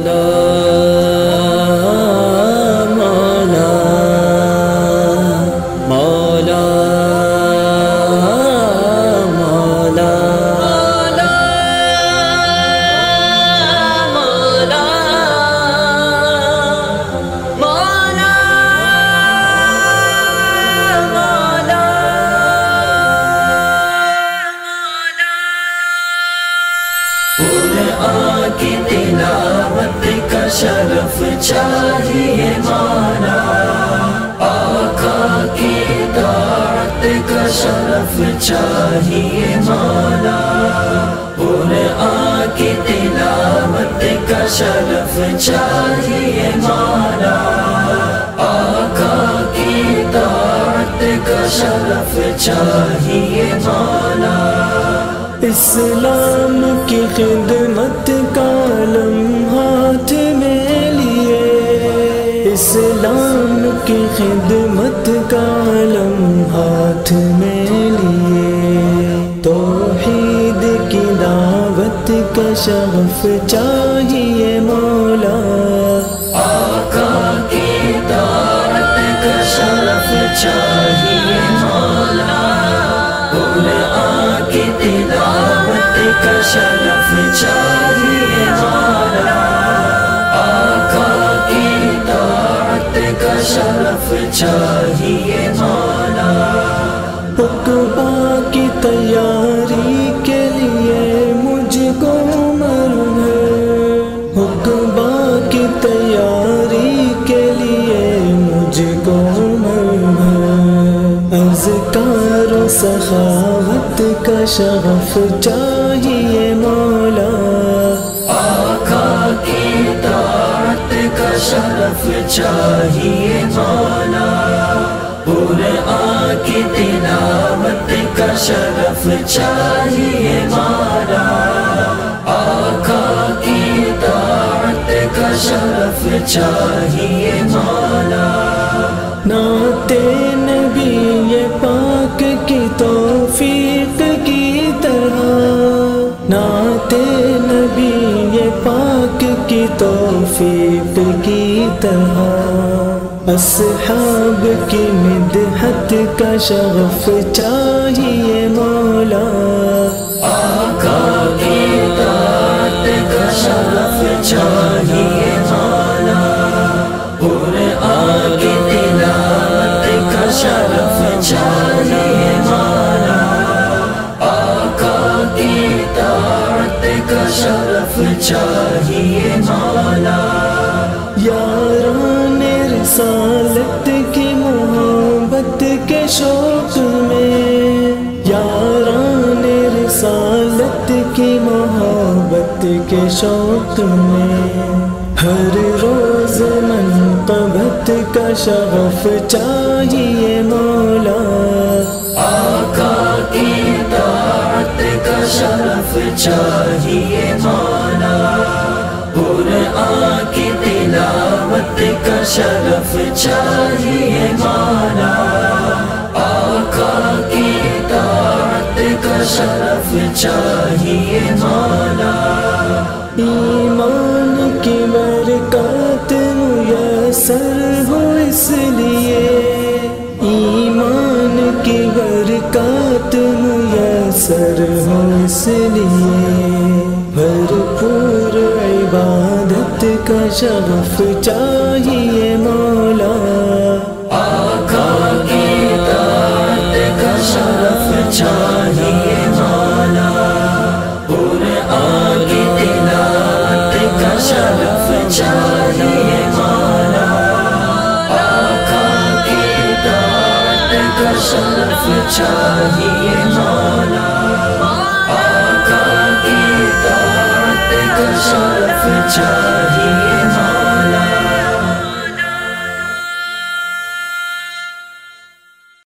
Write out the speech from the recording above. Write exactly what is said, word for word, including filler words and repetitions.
مولا مولا مولا مولا قرآن کی تلاوت کا شرف چاہیے مولا، آقا کی اطاعت کا شرف چاہیے مولا، قرآن کی تلاوت کا شرف چاہیے مولا، آقا کی اطاعت کا شرف چاہیے مولا۔ اسلام کی خدمت کا لمحات میں لیے، اسلام کی خدمت کا لمحات میں لیے، توحید کی دعوت کا شرف چاہیے مولا، آقا کی اطاعت کا شرف چاہیے مولا، قرآن کی تلاوت کا شرف چاہیے مولا، آقا کی اطاعت کا شرف چاہیے مولا۔ عقبہ کی تیاری کے لیے مجھ کو عمر ہے، عقبہ کی تیاری کے لیے مجھ کو عمر ہے، اذکار و سخاوت کا شرف چاہیے مولا، آقا کی اطاعت کا شرف چاہیے مولا، قرآن کی تلاوت کا شرف چاہیے مولا، آقا کی اطاعت کا شرف چاہیے مولا۔ نعت نبی پاک کی توفیق کی طرح، نعت نبی پاک کی توفیق کی طرح، اصحاب کی مدحت کا شرف چاہیے مولا، آقا کی اطاعت کا شرف چاہیے مولا، قرآن کی تلاوت کا شرف چاہیے مولا، آقا کی اطاعت کا شرف چاہیے مولا۔ یاران رسالت کی محبت کے شوق میں، یاران رسالت کی محبت کے شوق میں، ہر روز منقبت کا شرف چاہیے مولا، آقا کی اطاعت کا شرف چاہیے مولا، قرآن کی تلاوت کا شرف چاہیے مولا، آقا کی اطاعت کا شرف چاہیے مولا۔ ایمان کی برکات میسر ہو اس لیے، ایمان کی برکات میسر ہو اس لیے، بھرپور عبادت کا شرف چاہیے مولا، آقا کی اطاعت کا شرف چاہیے مولا، قرآن کی تلاوت کا شرف چاہیے مولا، آقا کی اطاعت کا شرف چاہیے مولا، آقا کی اطاعت کا شرف چاہیے